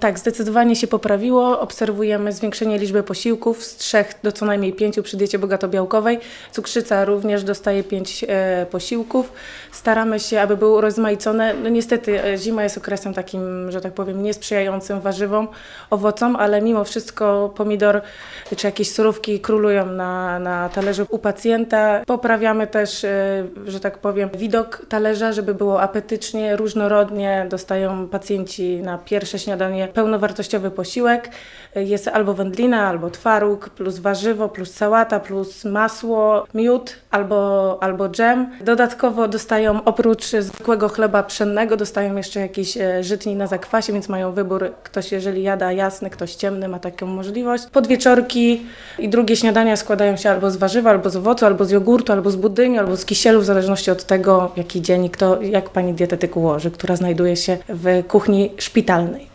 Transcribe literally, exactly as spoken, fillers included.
Tak, zdecydowanie się poprawiło. Obserwujemy zwiększenie liczby posiłków z trzech do co najmniej pięciu przy diecie bogato-białkowej. Cukrzyca również dostaje pięć e, posiłków. Staramy się, aby były urozmaicone. No niestety e, zima jest okresem takim, że tak powiem, niesprzyjającym warzywom, owocom, ale mimo wszystko pomidor czy jakieś surówki królują na, na talerzu u pacjenta. Poprawiamy też, e, że tak powiem, widok talerza, żeby było apetycznie, różnorodnie. Dostają pacjenci na pierwsze śniadanie pełnowartościowy posiłek. Jest albo wędlina, albo twaróg, plus warzywo, plus sałata, plus masło, miód albo, albo dżem. Dodatkowo dostają oprócz zwykłego chleba pszennego, dostają jeszcze jakiś żytni na zakwasie, więc mają wybór. Ktoś, jeżeli jada jasny, ktoś ciemny, ma taką możliwość. Podwieczorki i drugie śniadania składają się albo z warzywa, albo z owocu, albo z jogurtu, albo z budyni, albo z kisielu, w zależności od tego, jaki dzień i kto, jak pani dietetyk ułoży, która znajduje się w kuchni szpitalnej.